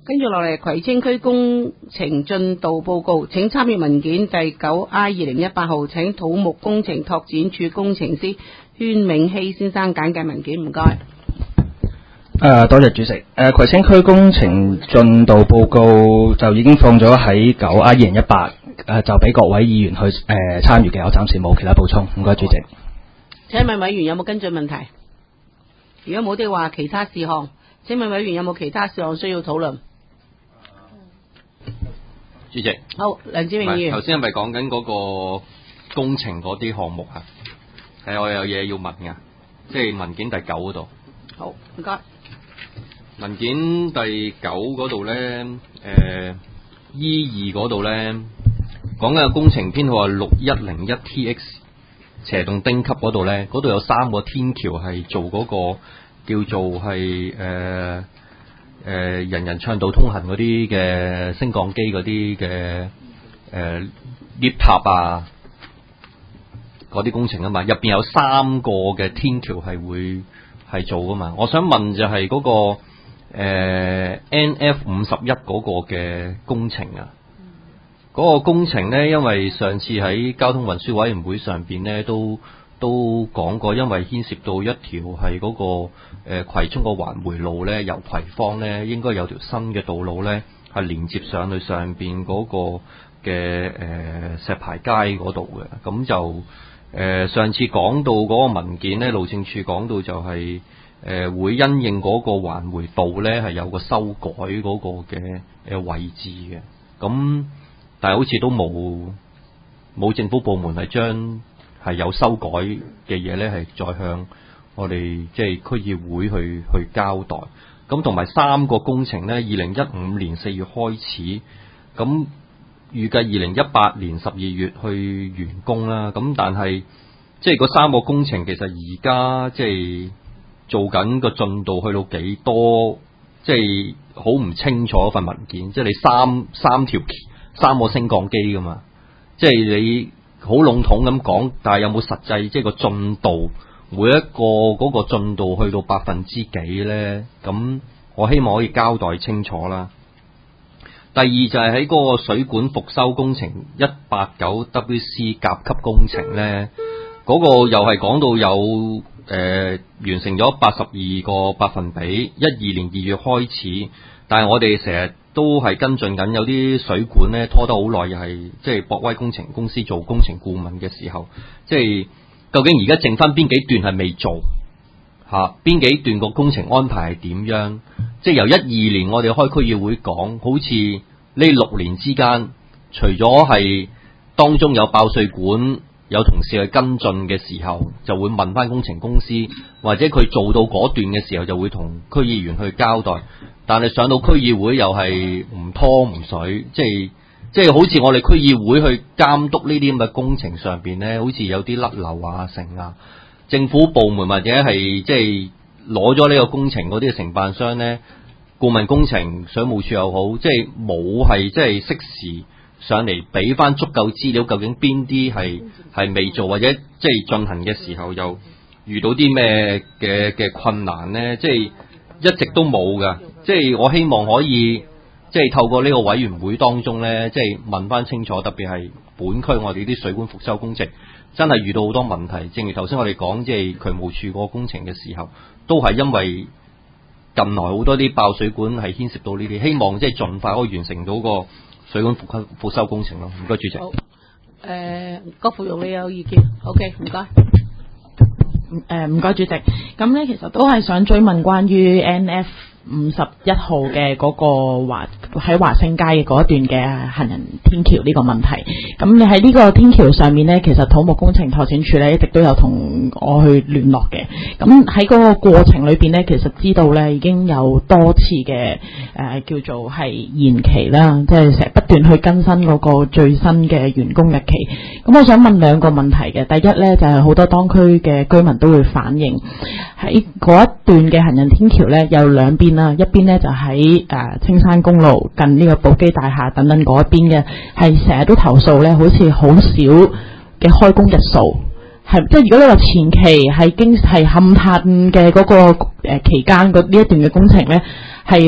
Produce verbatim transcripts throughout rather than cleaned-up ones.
跟住落嚟，葵青區工程進度報告，請參閱文件第九 I 二零一八號，請土木工程拓展處工程師禤永熙先生簡介文件，唔該。 誒，多謝主席。誒，葵青區工程進度報告就已經放咗喺九 I 二零一八，誒，就俾各位議員去誒參與嘅，我暫時冇其他補充，唔該主席。 請問委員有冇跟進問題？如果冇的話，其他事項，請問委員有冇其他事項需要討論？ 主席， 好，梁志明議員。 頭先係咪講緊嗰個工程嗰啲項目啊？係我有嘢要問㗎，即係文件第九嗰度。 好，唔該。 文件第九嗰度咧，誒 E 二嗰度咧，講緊嘅工程編號係六一零一 T X 斜洞丁級嗰度咧，嗰度有三個天橋係做嗰個叫做係誒。誒、呃、人人暢道通行嗰啲嘅升降機嗰啲嘅誒 lift 塔啊，嗰啲工程啊嘛，入邊有三個嘅天橋係會係做噶嘛。我想問就係嗰、那個誒、呃、N F 五十一嗰個嘅工程啊，嗰、那個工程咧，因為上次喺交通運輸委員會上邊咧都都講過，因為牽涉到一條係嗰、那個。誒葵涌個環迴路咧，由葵芳咧應該有條新嘅道路咧，係連接上去上邊嗰個嘅誒、呃、石牌街嗰度嘅。咁就誒、呃、上次講到嗰個文件咧，路政署講到就係、是、誒、呃、會因應嗰個環迴道咧係有個修改嗰個嘅誒位置嘅。咁但係好似都冇冇政府部門係將係有修改嘅嘢咧係再向我哋即係區議會去去交代，咁同埋三個工程呢，二零一五年四月開始，咁預計二零一八年十二月去完工啦。咁但係即係嗰三個工程其實而家即係做緊個進度去到幾多，即係好唔清楚份文件。即係你三三條三個升降機噶嘛，即係你好籠統咁講，但係有冇實際即係個進度？每一個嗰個進度去到百分之幾呢？咁我希望可以交代清楚啦。第二就係喺嗰個水管復修工程一八九 W C 甲級工程呢，嗰、嗰個又係講到有誒、呃、完成咗八十二個百分比，一二年二月開始，但係我哋成日都係跟進緊，有啲水管呢拖得好耐，又係即係博威工程公司做工程顧問嘅時候，即係。究竟而家剩翻邊幾段係未做嚇？邊幾段個工程安排係點樣？即係由一二年我哋開區議會講，好似呢六年之間，除咗係當中有爆水管，有同事去跟進嘅時候，就會問翻工程公司，或者佢做到嗰段嘅時候，就會同區議員去交代。但係上到區議會又係唔拖唔水，即係。即係好似我哋區議會去監督呢啲咁嘅工程上邊呢，好似有啲甩漏啊、成啊，政府部門或者係即係攞咗呢個工程嗰啲嘅承辦商呢，顧問工程、水務署又好，即係冇係即係適時上嚟俾翻足夠資料，究竟邊啲係係未做，或者即係進行嘅時候又遇到啲咩嘅嘅困難呢？即係一直都冇噶。即係我希望可以。即係透過呢個委員會當中呢，即係問翻清楚，特別係本區我哋啲水管復修工程真係遇到好多問題。正如頭先我哋講，即係渠務署嗰個工程嘅時候，都係因為近來好多啲爆水管係牽涉到呢啲，希望即係盡快可以完成到個水管復修復修工程咯。唔該，主席。 好，誒、呃，郭富玉你有意見 ？OK， 唔該。 誒，唔該，主席。咁呢，其實都係想追問關於 N F。五十一號嘅嗰個華喺華星街嘅嗰一段嘅行人天橋呢個問題，咁你喺呢個天橋上面呢，其實土木工程拓展處呢一直都有同我去聯絡嘅。咁喺嗰個過程裏邊呢，其實知道呢已經有多次嘅誒、呃、叫做係延期啦，即係成日不斷去更新嗰個最新嘅完工日期。咁我想問兩個問題嘅，第一呢，就係、是、好多當區嘅居民都會反映喺嗰一段嘅行人天橋呢，有兩邊。一邊呢就喺誒青山公路近呢個寶基大廈等等嗰一邊嘅，係成日都投訴呢，好似好少嘅開工日數，係即係如果你話前期係經係勘探嘅嗰個誒期間嗰呢一段嘅工程呢，係比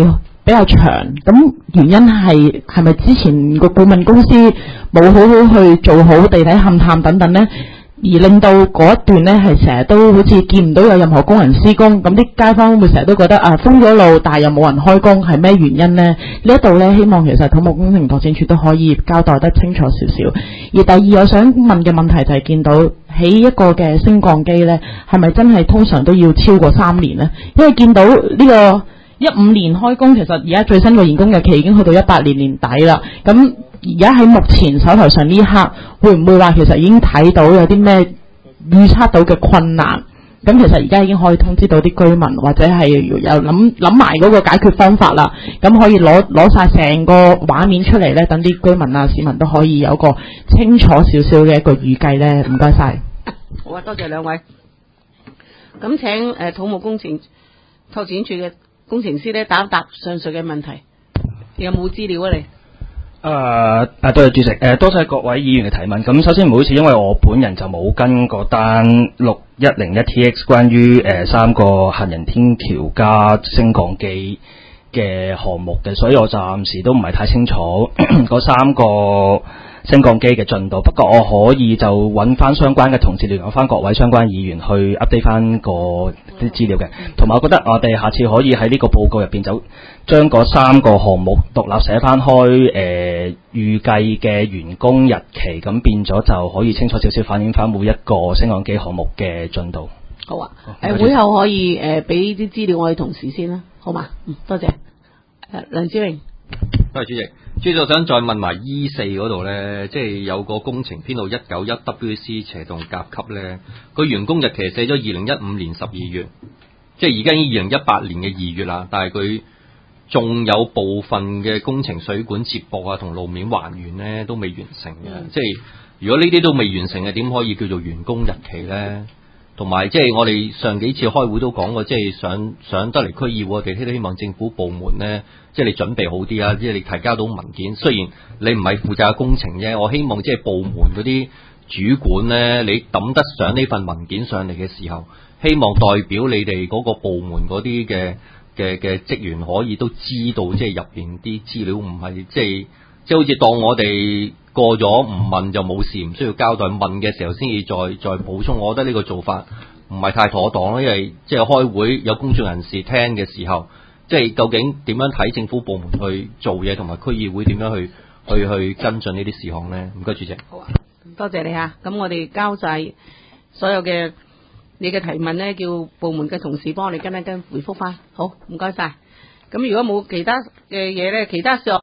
比較長，咁原因係係咪之前個顧問公司冇好好去做好地底勘探等等呢？而令到嗰一段呢係成日都好似見唔到有任何工人施工，咁啲街坊會成日都覺得啊封咗路，但係又冇人開工，係咩原因呢？呢一度呢，希望其實土木工程拓展署都可以交代得清楚少少。而第二我想問嘅問題就係見到起一個嘅升降機呢，係咪真係通常都要超過三年呢？因為見到呢個一五年開工，其實而家最新嘅完工日期已經去到一八年年底啦。咁而家喺目前手頭上呢一刻，會唔會話其實已經睇到有啲咩預測到嘅困難？咁其實而家已經可以通知到啲居民，或者係有諗諗埋嗰個解決方法啦。咁可以攞攞晒成個畫面出嚟咧，等啲居民啊市民都可以有個清楚少少嘅一個預計咧。唔該晒。 好啊，多謝兩位。咁請誒、呃、土木工程拓展署嘅工程師咧答一答上述嘅問題。你有冇資料啊？你？ 誒誒，多謝主席，誒、呃、多謝各位議員嘅提問。咁首先唔好意思，因為我本人就冇跟嗰單六一零一 T X 關於誒、呃、三個行人天橋加升降機嘅項目嘅，所以我暫時都唔係太清楚嗰三個升降機嘅進度。不過我可以就揾翻相關嘅同事聯絡翻各位相關議員去 update 翻個啲資料嘅。同埋我覺得我哋下次可以喺呢個報告入邊就將嗰三個項目獨立寫翻開，誒、呃、預計嘅完工日期，咁變咗就可以清楚少少反映翻每一個升降機項目嘅進度。 好啊，誒會後可以誒俾啲資料我哋同事先啦，好嘛？嗯，多謝。誒梁志榮。 多謝主席。主席，我想再問埋 E 四嗰度咧，即係有個工程編號一九一 W C 斜棟甲級咧，佢完工日期寫咗二零一五年十二月，即係而家已經二零一八年嘅二月啦，但係佢仲有部分嘅工程水管接駁啊同路面還原咧都未完成嘅，嗯、即係如果呢啲都未完成嘅，點可以叫做完工日期咧？同埋即係我哋上幾次開會都講過，即係上上得嚟區議會，我哋都希望政府部門咧，即係你準備好啲啊！即係你提交到文件，雖然你唔係負責嘅工程啫，我希望即係部門嗰啲主管咧，你抌得上呢份文件上嚟嘅時候，希望代表你哋嗰個部門嗰啲嘅嘅嘅職員可以都知道，即係入邊啲資料唔係即係即係好似當我哋過咗唔問就冇事，唔需要交代，問嘅時候先至再再補充。我覺得呢個做法唔係太妥當咯，因為即係開會有公眾人士聽嘅時候，即係究竟點樣睇政府部門去做嘢，同埋區議會點樣去去去跟進呢啲事項呢？唔該，主席。 好啊，多謝你嚇。咁我哋交晒所有嘅你嘅提問呢，叫部門嘅同事幫我哋跟一跟回覆翻。好，唔該晒。咁如果冇其他嘅嘢呢，其他事